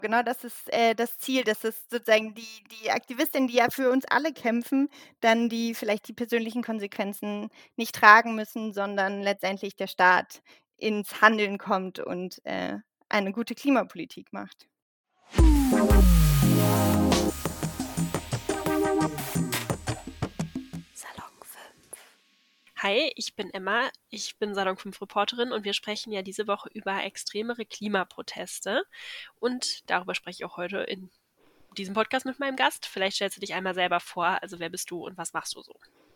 Genau, das ist, das Ziel, dass es sozusagen die Aktivistinnen, die ja für uns alle kämpfen, dann vielleicht die persönlichen Konsequenzen nicht tragen müssen, sondern letztendlich der Staat ins Handeln kommt und, eine gute Klimapolitik macht. Salon 5. Hi, ich bin Emma, ich bin Salon 5 Reporterin und wir sprechen ja diese Woche über extremere Klimaproteste und darüber spreche ich auch heute in diesem Podcast mit meinem Gast. Vielleicht stellst du dich einmal selber vor, also wer bist du und was machst du so?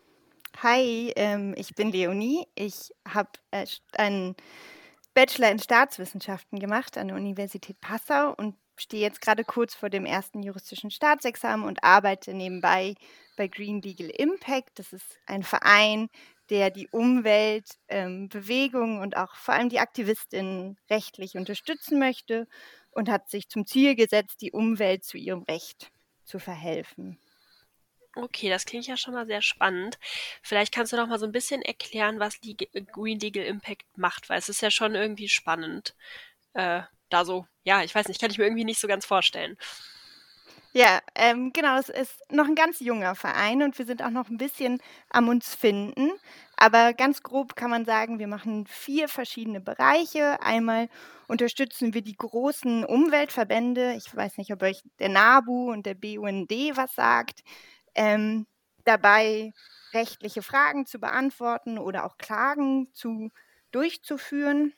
Hi, ich bin Leonie. Ich habe, einen Bachelor in Staatswissenschaften gemacht an der Universität Passau und stehe jetzt gerade kurz vor dem ersten juristischen Staatsexamen und arbeite nebenbei bei Green Legal Impact. Das ist ein Verein, der die Umwelt Bewegung und auch vor allem die Aktivistinnen rechtlich unterstützen möchte und hat sich zum Ziel gesetzt, die Umwelt zu ihrem Recht zu verhelfen. Okay, das klingt ja schon mal sehr spannend. Vielleicht kannst du noch mal so ein bisschen erklären, was Green Legal Impact macht, weil es ist ja schon irgendwie spannend. Da so, ja, ich weiß nicht, kann ich mir irgendwie nicht so ganz vorstellen. Ja, genau, es ist noch ein ganz junger Verein und wir sind auch noch ein bisschen am uns finden. Aber ganz grob kann man sagen, wir machen 4 verschiedene Bereiche. Einmal unterstützen wir die großen Umweltverbände. Ich weiß nicht, ob euch der NABU und der BUND was sagt. Ähm, Dabei rechtliche Fragen zu beantworten oder auch Klagen durchzuführen.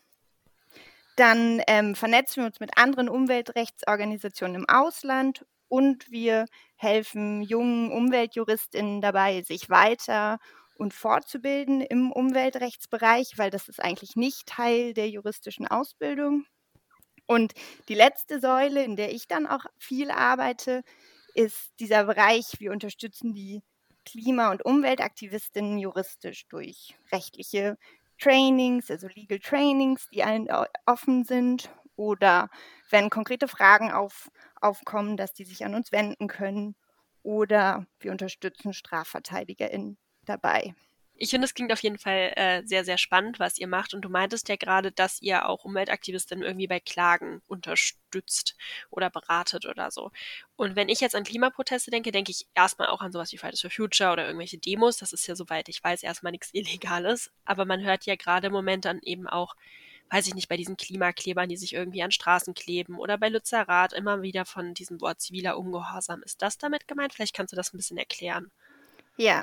Dann, vernetzen wir uns mit anderen Umweltrechtsorganisationen im Ausland und wir helfen jungen Umweltjuristinnen dabei, sich weiter und fortzubilden im Umweltrechtsbereich, weil das ist eigentlich nicht Teil der juristischen Ausbildung. Und die letzte Säule, in der ich dann auch viel arbeite, ist dieser Bereich, wir unterstützen die Klima- und Umweltaktivistinnen juristisch durch rechtliche Trainings, also Legal Trainings, die allen offen sind oder wenn konkrete Fragen aufkommen, dass die sich an uns wenden können oder wir unterstützen StrafverteidigerInnen dabei. Ich finde, es klingt auf jeden Fall sehr, sehr spannend, was ihr macht. Und du meintest ja gerade, dass ihr auch Umweltaktivistinnen irgendwie bei Klagen unterstützt oder beratet oder so. Und wenn ich jetzt an Klimaproteste denke, denke ich erstmal auch an sowas wie Fridays for Future oder irgendwelche Demos. Das ist ja, soweit ich weiß, erstmal nichts Illegales. Aber man hört ja gerade im Moment dann eben auch, weiß ich nicht, bei diesen Klimaklebern, die sich irgendwie an Straßen kleben oder bei Lützerath immer wieder von diesem Wort ziviler Ungehorsam. Ist das damit gemeint? Vielleicht kannst du das ein bisschen erklären. Ja,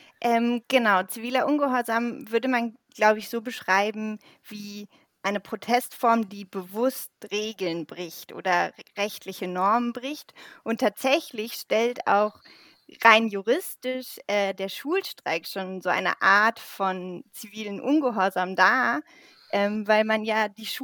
genau. Ziviler Ungehorsam würde man, glaube ich, so beschreiben wie eine Protestform, die bewusst Regeln bricht oder rechtliche Normen bricht. Und tatsächlich stellt auch rein juristisch der Schulstreik schon so eine Art von zivilen Ungehorsam dar, weil man ja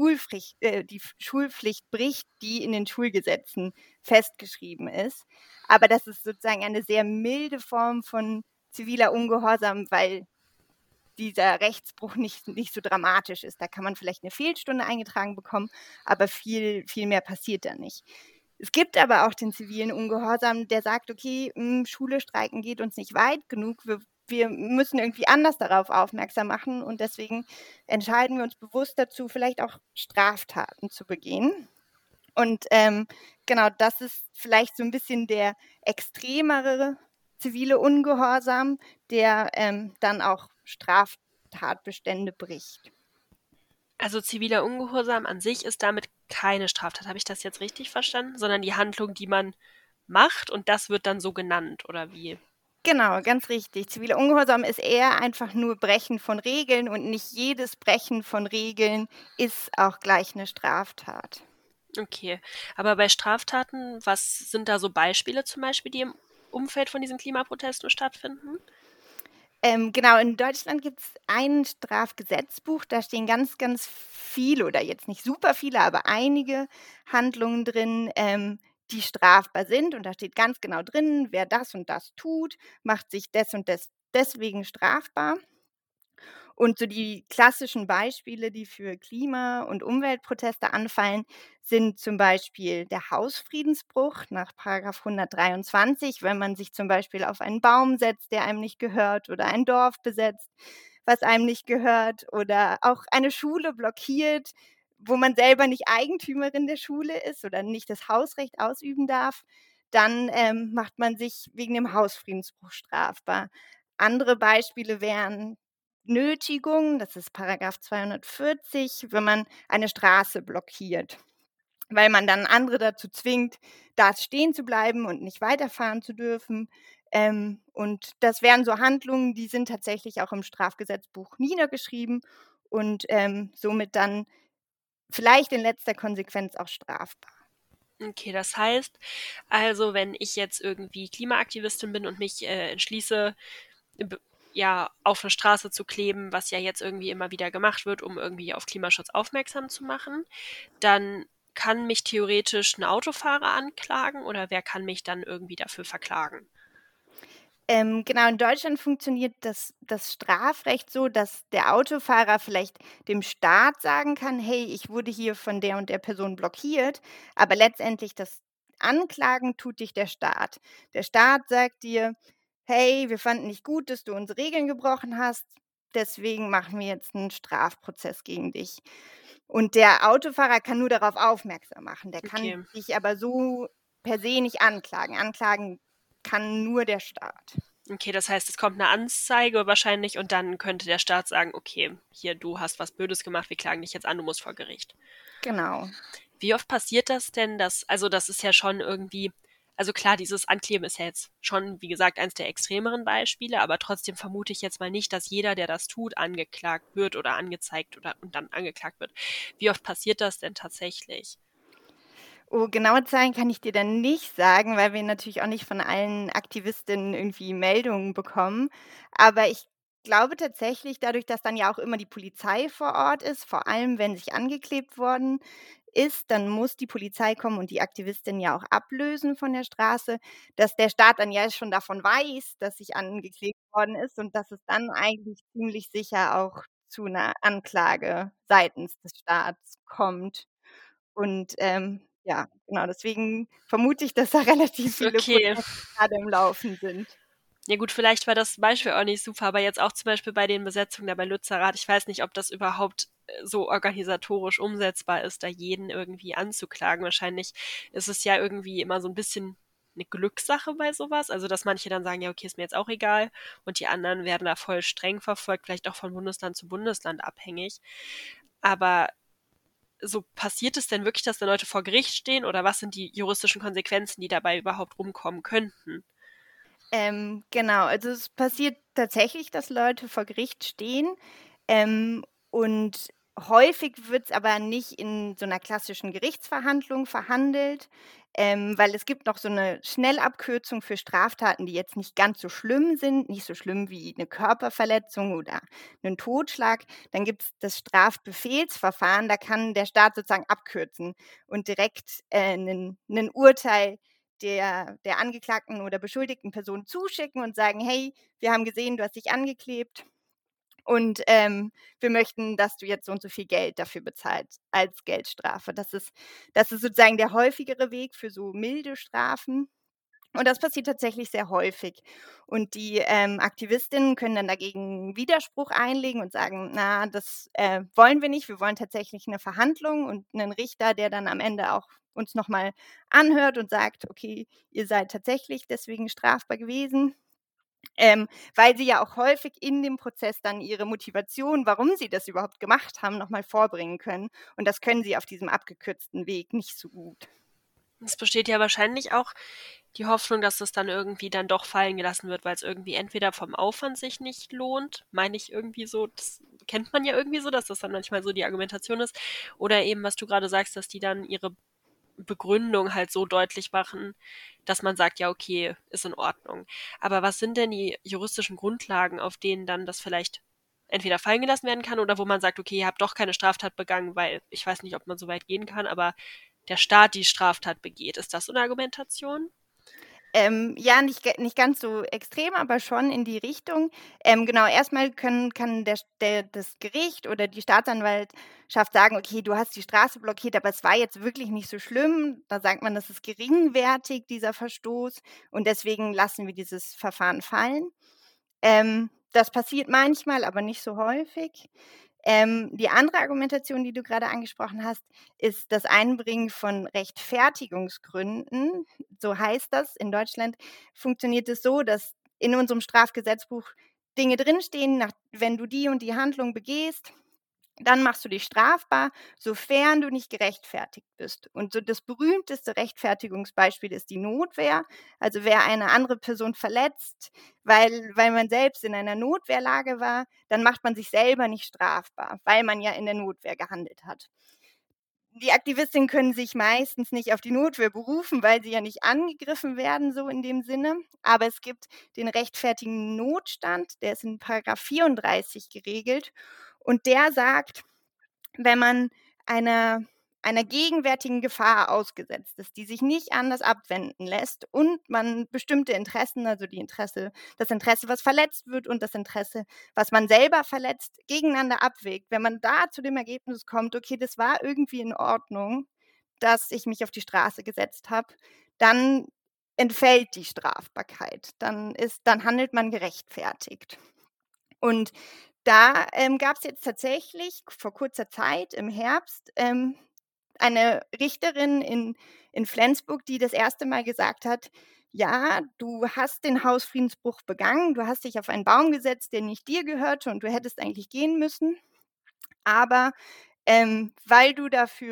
die Schulpflicht bricht, die in den Schulgesetzen festgeschrieben ist. Aber das ist sozusagen eine sehr milde Form von ziviler Ungehorsam, weil dieser Rechtsbruch nicht so dramatisch ist. Da kann man vielleicht eine Fehlstunde eingetragen bekommen, aber viel mehr passiert da nicht. Es gibt aber auch den zivilen Ungehorsam, der sagt: „Okay, Schule streiken geht uns nicht weit genug. Wir müssen irgendwie anders darauf aufmerksam machen und deswegen entscheiden wir uns bewusst dazu, vielleicht auch Straftaten zu begehen.“ Und, genau, das ist vielleicht so ein bisschen der extremere zivile Ungehorsam, der, dann auch Straftatbestände bricht. Also ziviler Ungehorsam an sich ist damit keine Straftat. Habe ich das jetzt richtig verstanden? Sondern die Handlung, die man macht und das wird dann so genannt, oder wie? Genau, ganz richtig. Ziviler Ungehorsam ist eher einfach nur Brechen von Regeln und nicht jedes Brechen von Regeln ist auch gleich 'ne Straftat. Okay. Aber bei Straftaten, was sind da so Beispiele zum Beispiel, die im Umfeld von diesen Klimaprotesten stattfinden? Genau, in Deutschland gibt's ein Strafgesetzbuch, da stehen ganz viele oder jetzt nicht super viele, aber einige Handlungen drin, die strafbar sind. Und da steht ganz genau drin, wer das und das tut, macht sich des und deswegen strafbar. Und so die klassischen Beispiele, die für Klima und Umweltproteste anfallen, sind zum Beispiel der Hausfriedensbruch nach Paragraph 123, wenn man sich zum Beispiel auf einen Baum setzt, der einem nicht gehört, oder ein Dorf besetzt, was einem nicht gehört, oder auch eine Schule blockiert, wo man selber nicht Eigentümerin der Schule ist oder nicht das Hausrecht ausüben darf, dann, macht man sich wegen dem Hausfriedensbruch strafbar. Andere Beispiele wären Nötigung, das ist Paragraph 240, wenn man eine Straße blockiert, weil man dann andere dazu zwingt, da stehen zu bleiben und nicht weiterfahren zu dürfen. Und das wären so Handlungen, die sind tatsächlich auch im Strafgesetzbuch niedergeschrieben und, somit dann vielleicht in letzter Konsequenz auch strafbar. Okay, das heißt also, wenn ich jetzt irgendwie Klimaaktivistin bin und mich entschließe, b ja, auf 'ne Straße zu kleben, was ja jetzt irgendwie immer wieder gemacht wird, um irgendwie auf Klimaschutz aufmerksam zu machen, dann kann mich theoretisch 'n Autofahrer anklagen oder wer kann mich dann irgendwie dafür verklagen? Genau, in Deutschland funktioniert das Strafrecht so, dass der Autofahrer vielleicht dem Staat sagen kann: „Hey, ich wurde hier von der und der Person blockiert“, aber letztendlich das anklagen tut dich der Staat. Der Staat sagt dir: „Hey, wir fanden nicht gut, dass du unsere Regeln gebrochen hast, deswegen machen wir jetzt 'n Strafprozess gegen dich.“ Und der Autofahrer kann nur darauf aufmerksam machen. Der kann Okay. dich aber so per se nicht anklagen. Anklagen kann nur der Staat. Okay, das heißt, es kommt 'ne Anzeige wahrscheinlich und dann könnte der Staat sagen: „Okay, hier, du hast was Blödes gemacht, wir klagen dich jetzt an, du musst vor Gericht.“ Genau. Wie oft passiert das denn, das ist ja schon irgendwie also klar, dieses Ankleben ist ja jetzt schon, wie gesagt, eins der extremeren Beispiele, aber trotzdem vermute ich jetzt mal nicht, dass jeder, der das tut, angeklagt wird oder angezeigt oder und dann angeklagt wird. Wie oft passiert das denn tatsächlich? Oh, genaue Zahlen kann ich dir dann nicht sagen, weil wir natürlich auch nicht von allen Aktivistinnen irgendwie Meldungen bekommen. Aber ich glaube tatsächlich, dadurch, dass dann ja auch immer die Polizei vor Ort ist, vor allem wenn sich angeklebt worden ist, dann muss die Polizei kommen und die Aktivistin ja auch ablösen von der Straße, dass der Staat dann ja schon davon weiß, dass sich angeklebt worden ist und dass es dann eigentlich ziemlich sicher auch zu 'ner Anklage seitens des Staats kommt. Und, ja, genau, deswegen vermute ich, dass da relativ viele Okay. Prozesse grade im Laufen sind. Ja gut, vielleicht war das Beispiel auch nicht super, aber jetzt auch zum Beispiel bei den Besetzungen da bei Lützerath, ich weiß nicht, ob das überhaupt, so organisatorisch umsetzbar ist, da jeden irgendwie anzuklagen. Wahrscheinlich ist es ja irgendwie immer so 'n bisschen 'ne Glückssache bei so was, also dass manche dann sagen: „Ja, okay, ist mir jetzt auch egal“ und die anderen werden da voll streng verfolgt, vielleicht auch von Bundesland zu Bundesland abhängig. Aber so passiert es denn wirklich, dass da Leute vor Gericht stehen oder was sind die juristischen Konsequenzen, die dabei überhaupt rumkommen könnten? Genau, also es passiert tatsächlich, dass Leute vor Gericht stehen, und häufig wird's aber nicht in so 'ner klassischen Gerichtsverhandlung verhandelt, weil es gibt noch so 'ne Schnellabkürzung für Straftaten, die jetzt nicht ganz so schlimm sind, nicht so schlimm wie 'ne Körperverletzung oder 'nen Totschlag. Dann gibt's das Strafbefehlsverfahren, da kann der Staat sozusagen abkürzen und direkt, 'nen Urteil der angeklagten oder beschuldigten Person zuschicken und sagen: „Hey, wir haben gesehen, du hast dich angeklebt und, wir möchten, dass du jetzt so und so viel Geld dafür bezahlst als Geldstrafe.“ Das ist sozusagen der häufigere Weg für so milde Strafen. Und das passiert tatsächlich sehr häufig. Und die, Aktivistinnen können dann dagegen Widerspruch einlegen und sagen: „Na, das, wollen wir nicht. Wir wollen tatsächlich 'ne Verhandlung und 'nen Richter, der dann am Ende auch uns noch mal anhört und sagt: ‚Okay, ihr seid tatsächlich deswegen strafbar gewesen.‘“ Weil sie ja auch häufig in dem Prozess dann ihre Motivation, warum sie das überhaupt gemacht haben, noch mal vorbringen können. Und das können sie auf diesem abgekürzten Weg nicht so gut. Es besteht ja wahrscheinlich auch die Hoffnung, dass das dann irgendwie dann doch fallen gelassen wird, weil's irgendwie entweder vom Aufwand sich nicht lohnt, meine ich irgendwie so, das kennt man ja irgendwie so, dass das dann manchmal so die Argumentation ist, oder eben, was du grade sagst, dass die dann ihre Begründung halt so deutlich machen, dass man sagt: „Ja, okay, ist in Ordnung.“ Aber was sind denn die juristischen Grundlagen, auf denen dann das vielleicht entweder fallen gelassen werden kann oder wo man sagt: „Okay, ihr habt doch keine Straftat begangen, weil“ ich weiß nicht, ob man so weit gehen kann, aber der Staat die Straftat begeht. Ist das so 'ne Argumentation? Ja, nicht ganz so extrem, aber schon in die Richtung. Genau, erst mal kann das Gericht oder die Staatsanwaltschaft sagen: „Okay, du hast die Straße blockiert, aber es war jetzt wirklich nicht so schlimm.“ Da sagt man, das ist geringwertig, dieser Verstoß, und deswegen lassen wir dieses Verfahren fallen. Das passiert manchmal, aber nicht so häufig. Die andere Argumentation, die du gerade angesprochen hast, ist das Einbringen von Rechtfertigungsgründen. So heißt das. In Deutschland funktioniert es so, dass in unserem Strafgesetzbuch Dinge drinstehen, wenn du die und die Handlung begehst, dann machst du dich strafbar, sofern du nicht gerechtfertigt bist. Und so das berühmteste Rechtfertigungsbeispiel ist die Notwehr. Also wer eine andere Person verletzt, weil man selbst in einer Notwehrlage war, dann macht man sich selber nicht strafbar, weil man ja in der Notwehr gehandelt hat. Die Aktivistinnen können sich meistens nicht auf die Notwehr berufen, weil sie ja nicht angegriffen werden, so in dem Sinne. Aber es gibt den rechtfertigen Notstand, der ist in Paragraph 34 geregelt. Und der sagt, wenn man einer gegenwärtigen Gefahr ausgesetzt ist, die sich nicht anders abwenden lässt und man bestimmte Interessen, also das Interesse, was verletzt wird und das Interesse, was man selber verletzt, gegeneinander abwägt. Wenn man da zu dem Ergebnis kommt, okay, das war irgendwie in Ordnung, dass ich mich auf die Straße gesetzt habe, dann entfällt die Strafbarkeit. Dann handelt man gerechtfertigt. Und da gab es jetzt tatsächlich vor kurzer Zeit im Herbst eine Richterin in Flensburg, die das erste Mal gesagt hat: „Ja, du hast den Hausfriedensbruch begangen. Du hast dich auf einen Baum gesetzt, der nicht dir gehörte und du hättest eigentlich gehen müssen. Aber, weil du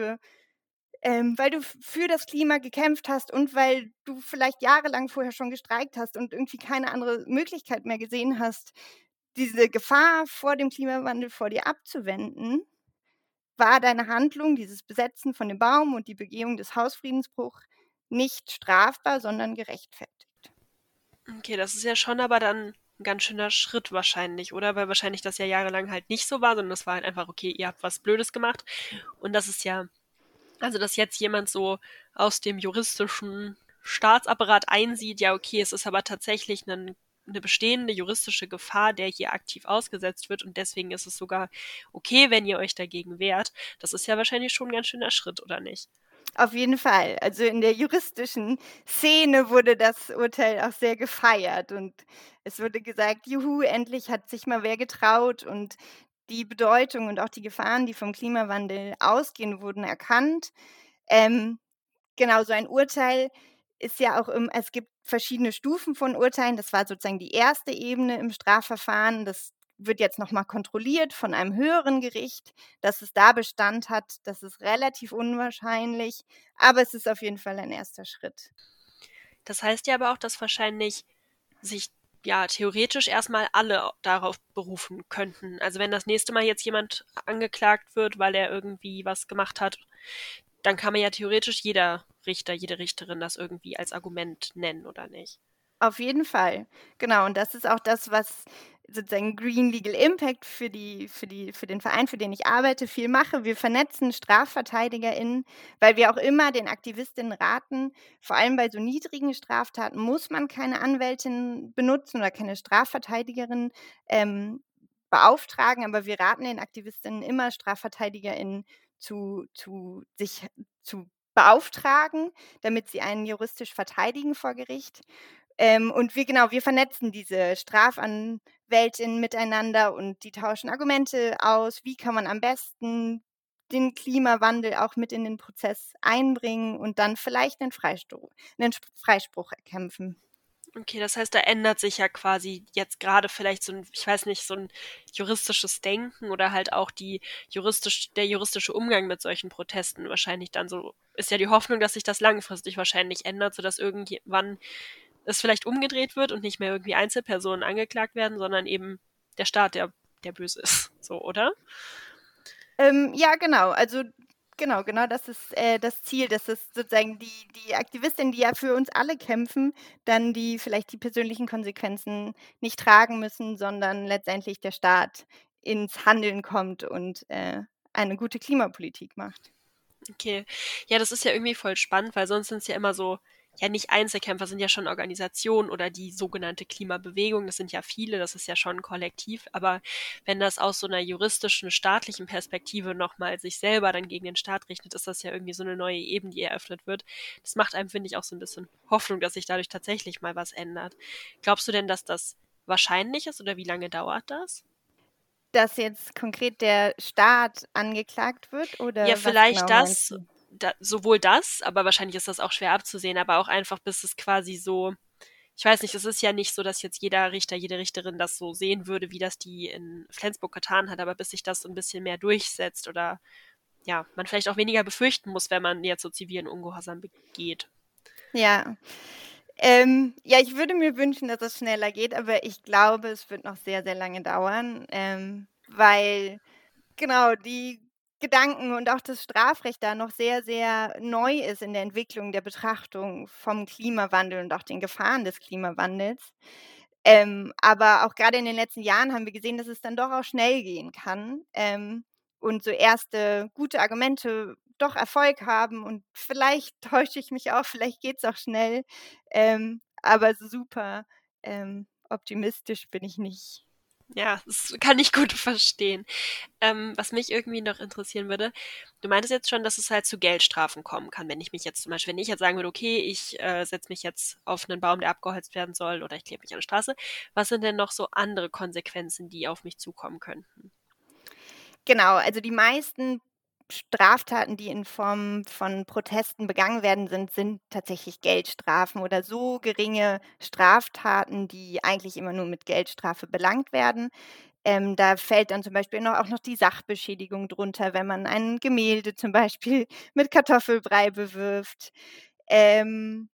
für das Klima gekämpft hast und weil du vielleicht jahrelang vorher schon gestreikt hast und irgendwie keine andere Möglichkeit mehr gesehen hast, diese Gefahr vor dem Klimawandel vor dir abzuwenden, war deine Handlung, dieses Besetzen von dem Baum und die Begehung des Hausfriedensbruchs nicht strafbar, sondern gerechtfertigt. Okay, das ist ja schon aber dann ein ganz schöner Schritt wahrscheinlich, oder? Weil wahrscheinlich das ja jahrelang halt nicht so war, sondern das war halt einfach, okay, ihr habt was Blödes gemacht. Und das ist ja, also dass jetzt jemand so aus dem juristischen Staatsapparat einsieht, ja, okay, es ist aber tatsächlich eine bestehende juristische Gefahr, der hier aktiv ausgesetzt wird und deswegen ist es sogar okay, wenn ihr euch dagegen wehrt. Das ist ja wahrscheinlich schon ein ganz schöner Schritt, oder nicht? Auf jeden Fall. Also in der juristischen Szene wurde das Urteil auch sehr gefeiert und es wurde gesagt: „Juhu, endlich hat sich mal wer getraut“, und die Bedeutung und auch die Gefahren, die vom Klimawandel ausgehen, wurden erkannt. Ähm, Genau, so ein Urteil ist ja auch es gibt verschiedene Stufen von Urteilen. Das war sozusagen die erste Ebene im Strafverfahren. Das wird jetzt noch mal kontrolliert von einem höheren Gericht. Dass es da Bestand hat, das ist relativ unwahrscheinlich, aber es ist auf jeden Fall ein erster Schritt. Das heißt ja aber auch, dass wahrscheinlich sich ja theoretisch erstmal alle darauf berufen könnten. Also wenn das nächste Mal jetzt jemand angeklagt wird, weil er irgendwie was gemacht hat, dann kann man ja theoretisch jeder Richter, jede Richterin das irgendwie als Argument nennen, oder nicht? Auf jeden Fall. Genau, und das ist auch das, was sozusagen Green Legal Impact für den Verein, für den ich arbeite, viel mache. Wir vernetzen StrafverteidigerInnen, weil wir auch immer den Aktivistinnen raten, vor allem bei so niedrigen Straftaten muss man keine Anwältin benutzen oder keine Strafverteidigerin, beauftragen, aber wir raten den Aktivistinnen immer, StrafverteidigerInnen sich zu beauftragen, damit sie einen juristisch verteidigen vor Gericht. Und wir vernetzen diese Strafanwältinnen miteinander und die tauschen Argumente aus. Wie kann man am besten den Klimawandel auch mit in den Prozess einbringen und dann vielleicht einen Freispruch erkämpfen? Okay, das heißt, da ändert sich ja quasi jetzt gerade vielleicht so ein, ich weiß nicht, so ein juristisches Denken oder halt auch der juristische Umgang mit solchen Protesten wahrscheinlich dann so, ist ja die Hoffnung, dass sich das langfristig wahrscheinlich ändert, sodass irgendwann es vielleicht umgedreht wird und nicht mehr irgendwie Einzelpersonen angeklagt werden, sondern eben der Staat, der böse ist. So, oder? Ja, genau. Also, genau das ist, das Ziel, dass es sozusagen die Aktivistinnen, die ja für uns alle kämpfen, dann vielleicht die persönlichen Konsequenzen nicht tragen müssen, sondern letztendlich der Staat ins Handeln kommt und, eine gute Klimapolitik macht. Okay. Ja, das ist ja irgendwie voll spannend, weil sonst sind es ja immer so, ja, nicht Einzelkämpfer, sind ja schon Organisationen oder die sogenannte Klimabewegung, das sind ja viele, das ist ja schon ein Kollektiv, aber wenn das aus so einer juristischen, staatlichen Perspektive nochmal sich selber dann gegen den Staat richtet, ist das ja irgendwie so eine neue Ebene, die eröffnet wird. Das macht einem, finde ich, auch so ein bisschen Hoffnung, dass sich dadurch tatsächlich mal was ändert. Glaubst du denn, dass das wahrscheinlich ist oder wie lange dauert das? dass jetzt konkret der Staat angeklagt wird Ja, oder was vielleicht genau meinst das, du? sowohl das, aber wahrscheinlich ist das auch schwer abzusehen, aber auch einfach, bis es quasi so, ich weiß nicht, es ist ja nicht so, dass jetzt jeder Richter, jede Richterin das so sehen würde, wie das die in Flensburg getan hat, aber bis sich das so ein bisschen mehr durchsetzt oder ja, man vielleicht auch weniger befürchten muss, wenn man jetzt so zivilen Ungehorsam begeht. Ja. Ja, ich würde mir wünschen, dass es schneller geht, aber ich glaube, es wird noch sehr, sehr lange dauern, weil genau die Gedanken und auch das Strafrecht da noch sehr, sehr neu ist in der Entwicklung der Betrachtung vom Klimawandel und auch den Gefahren des Klimawandels. Aber auch gerade in den letzten Jahren haben wir gesehen, dass es dann doch auch schnell gehen kann, und so erste gute Argumente doch Erfolg haben und vielleicht täusche ich mich auch, vielleicht geht's auch schnell, aber so super, optimistisch bin ich nicht. Ja, das kann ich gut verstehen. Was mich irgendwie noch interessieren würde, du meintest jetzt schon, dass es halt zu Geldstrafen kommen kann, wenn ich mich jetzt zum Beispiel, wenn ich jetzt sagen würde, okay, ich setze mich jetzt auf einen Baum, der abgeholzt werden soll, oder ich klebe mich an die Straße. Was sind denn noch so andere Konsequenzen, die auf mich zukommen könnten? Genau, also die meisten Straftaten, die in Form von Protesten begangen werden, sind tatsächlich Geldstrafen oder so geringe Straftaten, die eigentlich immer nur mit Geldstrafe belangt werden. Da fällt dann zum Beispiel auch noch die Sachbeschädigung drunter, wenn man ein Gemälde zum Beispiel mit Kartoffelbrei bewirft. Ähm,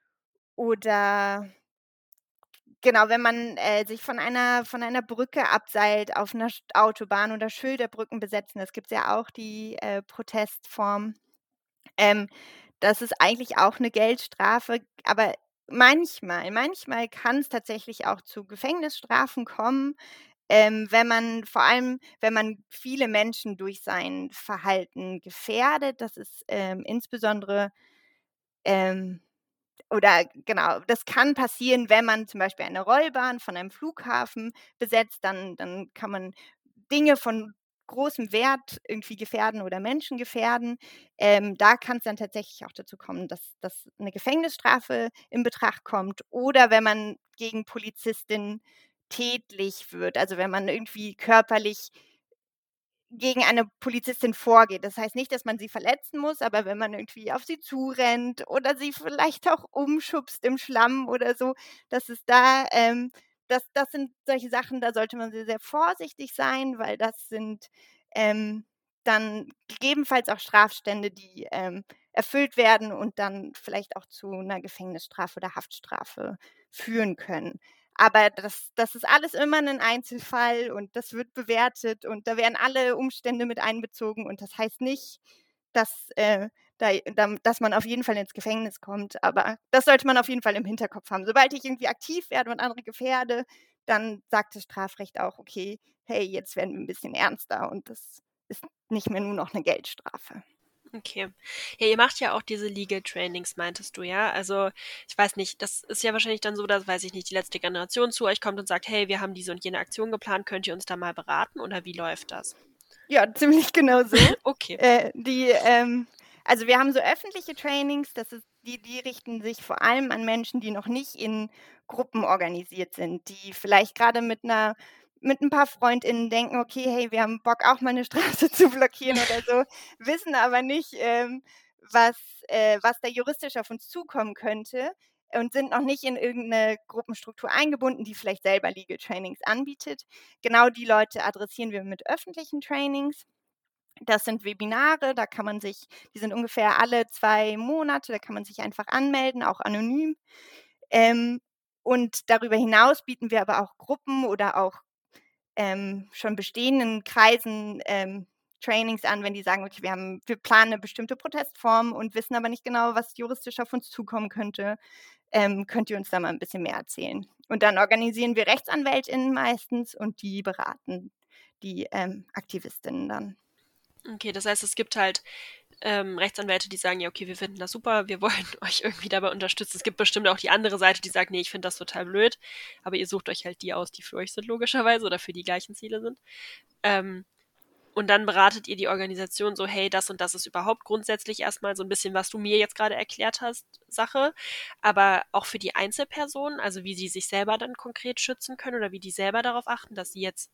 oder genau, wenn man, sich von einer Brücke abseilt auf 'ner Autobahn oder Schilderbrücken besetzen, das gibt's ja auch, die, Protestform. Ähm, Das ist eigentlich auch 'ne Geldstrafe, aber manchmal kann's tatsächlich auch zu Gefängnisstrafen kommen, wenn man vor allem wenn man viele Menschen durch sein Verhalten gefährdet. Das ist, insbesondere, ähm oder genau, das kann passieren, wenn man zum Beispiel eine Rollbahn von einem Flughafen besetzt, dann kann man Dinge von großem Wert irgendwie gefährden oder Menschen gefährden. Da kann's dann tatsächlich auch dazu kommen, dass 'ne Gefängnisstrafe in Betracht kommt oder wenn man gegen Polizistinnen tätlich wird, also wenn man irgendwie körperlich gegen eine Polizistin vorgeht. Das heißt nicht, dass man sie verletzen muss, aber wenn man irgendwie auf sie zurennt oder sie vielleicht auch umschubst im Schlamm oder so, dass es da das sind solche Sachen, da sollte man sehr, sehr vorsichtig sein, weil das sind, ähm, dann gegebenenfalls auch Strafstände, die, erfüllt werden und dann vielleicht auch zu 'ner Gefängnisstrafe oder Haftstrafe führen können. Aber das ist alles immer 'nen Einzelfall und das wird bewertet und da werden alle Umstände mit einbezogen und das heißt nicht, dass, dass man auf jeden Fall ins Gefängnis kommt, aber das sollte man auf jeden Fall im Hinterkopf haben. Sobald ich irgendwie aktiv werde und andere gefährde, dann sagt das Strafrecht auch: „Okay, hey, jetzt werden wir 'n bisschen ernster und das ist nicht mehr nur noch 'ne Geldstrafe.“ Okay. Ja, ihr macht ja auch diese Legal Trainings, meintest du, ja? Also, ich weiß nicht, das ist ja wahrscheinlich dann so, dass, weiß ich nicht, die letzte Generation zu euch kommt und sagt, hey, wir haben diese und jene Aktion geplant, könnt ihr uns da mal beraten oder wie läuft das? Ja, ziemlich genau so. Okay. Also, wir haben so öffentliche Trainings, die richten sich vor allem an Menschen, die noch nicht in Gruppen organisiert sind, die vielleicht grade mit 'n paar FreundInnen denken: „Okay, hey, wir haben Bock, auch mal 'ne Straße zu blockieren oder so“, wissen aber nicht, was was da juristisch auf uns zukommen könnte und sind noch nicht in irgend 'ne Gruppenstruktur eingebunden, die vielleicht selber Legal Trainings anbietet. Genau die Leute adressieren wir mit öffentlichen Trainings. Das sind Webinare, da kann man sich die sind ungefähr alle 2 Monate, da kann man sich einfach anmelden, auch anonym. Ähm, und darüber hinaus bieten wir aber auch Gruppen oder auch, schon bestehenden Kreisen, Trainings an, wenn die sagen: „Okay, wir planen 'ne bestimmte Protestform und wissen aber nicht genau, was juristisch auf uns zukommen könnte. Könnt ihr uns da mal 'n bisschen mehr erzählen?“ Und dann organisieren wir RechtsanwältInnen meistens und die beraten die, Aktivistinnen dann. Okay, das heißt, es gibt halt Rechtsanwälte, die sagen, ja, okay, wir finden das super, wir wollen euch irgendwie dabei unterstützen. Es gibt bestimmt auch die andere Seite, die sagt, nee, ich finde das total blöd, aber ihr sucht euch halt die aus, die für euch sind, logischerweise, oder für die gleichen Ziele sind. Ähm, und dann beratet ihr die Organisation so, hey, das und das ist überhaupt grundsätzlich erstmal so ein bisschen, was du mir jetzt gerade erklärt hast, Sache. Aber auch für die Einzelpersonen, also wie sie sich selber dann konkret schützen können oder wie die selber darauf achten, dass sie jetzt,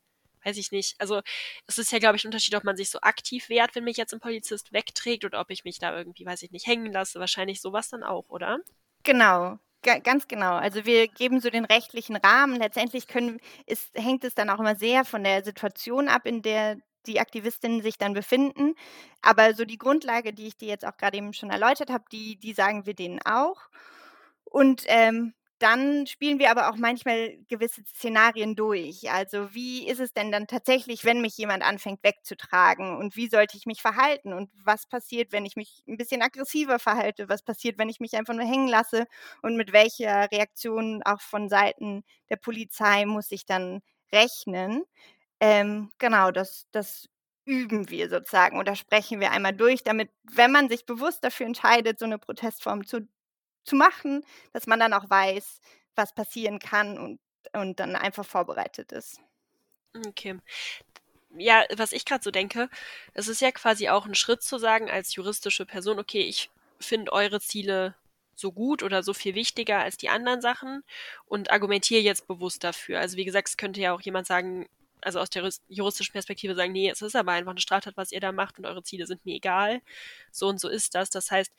weiß ich nicht. Also es ist ja, glaube ich, ein Unterschied, ob man sich so aktiv wehrt, wenn mich jetzt ein Polizist wegträgt oder ob ich mich da irgendwie, weiß ich nicht, hängen lasse. Wahrscheinlich sowas dann auch, oder? Genau, ganz genau. Also wir geben so den rechtlichen Rahmen. Letztendlich hängt es dann auch immer sehr von der Situation ab, in der die Aktivistinnen sich dann befinden. Aber so die Grundlage, die ich dir jetzt auch gerade eben schon erläutert habe, die sagen wir denen auch. Und dann spielen wir aber auch manchmal gewisse Szenarien durch. Also wie ist es denn dann tatsächlich, wenn mich jemand anfängt wegzutragen? Und wie sollte ich mich verhalten? Und was passiert, wenn ich mich ein bisschen aggressiver verhalte? Was passiert, wenn ich mich einfach nur hängen lasse? Und mit welcher Reaktion auch von Seiten der Polizei muss ich dann rechnen? Genau, das üben wir sozusagen oder sprechen wir einmal durch, damit, wenn man sich bewusst dafür entscheidet, so eine Protestform zu machen, dass man dann auch weiß, was passieren kann und dann einfach vorbereitet ist. Okay. Ja, was ich gerade so denke, es ist ja quasi auch ein Schritt zu sagen als juristische Person, okay, ich finde eure Ziele so gut oder so viel wichtiger als die anderen Sachen und argumentiere jetzt bewusst dafür. Also wie gesagt, es könnte ja auch jemand sagen, also aus der juristischen Perspektive sagen, nee, es ist aber einfach eine Straftat, was ihr da macht und eure Ziele sind mir egal. So und so ist das. Das heißt,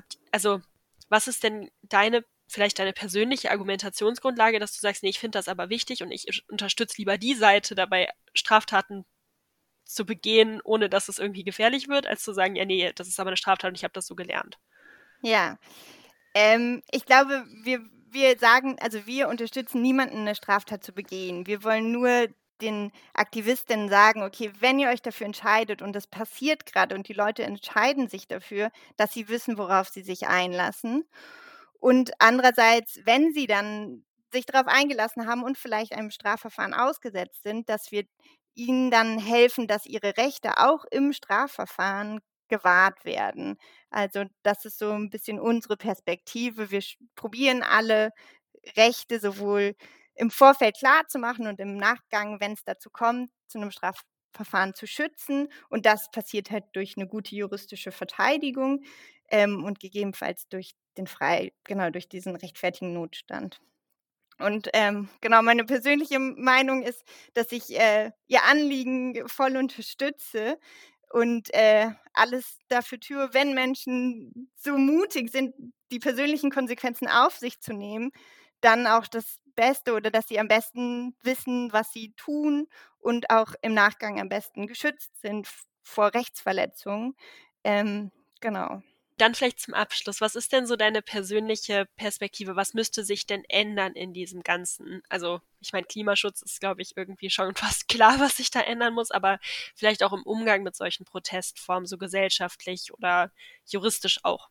was ist denn vielleicht deine persönliche Argumentationsgrundlage, dass du sagst, nee, ich finde das aber wichtig und ich unterstütze lieber die Seite dabei, Straftaten zu begehen, ohne dass es irgendwie gefährlich wird, als zu sagen, ja, nee, das ist aber eine Straftat und ich habe das so gelernt. Ja, ich glaube, wir sagen, also wir unterstützen niemanden, eine Straftat zu begehen. Wir wollen nur den Aktivistinnen sagen: „Okay, wenn ihr euch dafür entscheidet und das passiert gerade und die Leute entscheiden sich dafür, dass sie wissen, worauf sie sich einlassen." Und andererseits, wenn sie dann sich darauf eingelassen haben und vielleicht einem Strafverfahren ausgesetzt sind, dass wir ihnen dann helfen, dass ihre Rechte auch im Strafverfahren gewahrt werden. Also, das ist so ein bisschen unsere Perspektive. Wir probieren alle Rechte sowohl im Vorfeld klarzumachen und im Nachgang, wenn es dazu kommt, zu einem Strafverfahren zu schützen. Und das passiert halt durch eine gute juristische Verteidigung, und gegebenenfalls durch diesen rechtfertigen Notstand. Und, genau, meine persönliche Meinung ist, dass ich, ihr Anliegen voll unterstütze und, alles dafür tue, wenn Menschen so mutig sind, die persönlichen Konsequenzen auf sich zu nehmen, dann auch das Beste oder dass sie am besten wissen, was sie tun und auch im Nachgang am besten geschützt sind vor Rechtsverletzungen. Genau. Dann vielleicht zum Abschluss, was ist denn so deine persönliche Perspektive? Was müsste sich denn ändern in diesem Ganzen? Also, ich meine, Klimaschutz ist, glaube ich, irgendwie schon fast klar, was sich da ändern muss, aber vielleicht auch im Umgang mit solchen Protestformen, so gesellschaftlich oder juristisch auch.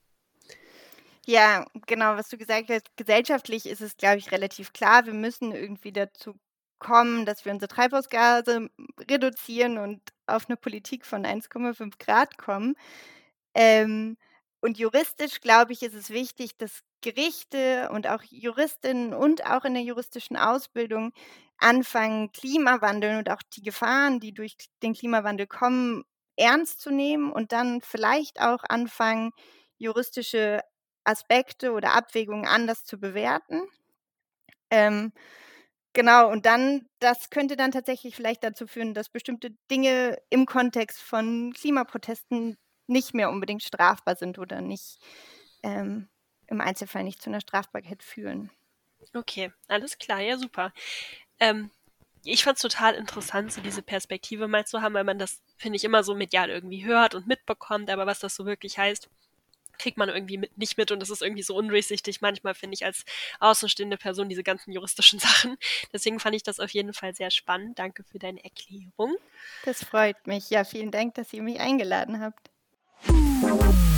Ja, genau, was du gesagt hast. Gesellschaftlich ist es, glaube ich, relativ klar. Wir müssen irgendwie dazu kommen, dass wir unsere Treibhausgase reduzieren und auf eine Politik von 1,5 Grad kommen. Ähm, und juristisch, glaube ich, ist es wichtig, dass Gerichte und auch Juristinnen und auch in der juristischen Ausbildung anfangen, Klimawandel und auch die Gefahren, die durch den Klimawandel kommen, ernst zu nehmen und dann vielleicht auch anfangen, juristische Aspekte oder Abwägungen anders zu bewerten. Ähm, genau, und dann das könnte dann tatsächlich vielleicht dazu führen, dass bestimmte Dinge im Kontext von Klimaprotesten nicht mehr unbedingt strafbar sind oder nicht ähm, im Einzelfall nicht zu einer Strafbarkeit führen. Okay, alles klar, ja, super. Ähm, Ich fand es total interessant, so diese Perspektive mal zu haben, weil man das, finde ich, immer so medial irgendwie hört und mitbekommt, aber was das so wirklich heißt, kriegt man irgendwie nicht mit und es ist irgendwie so undurchsichtig manchmal, finde ich, als außenstehende Person diese ganzen juristischen Sachen. Deswegen fand ich das auf jeden Fall sehr spannend. Danke für deine Erklärung. Das freut mich. Ja, vielen Dank, dass ihr mich eingeladen habt.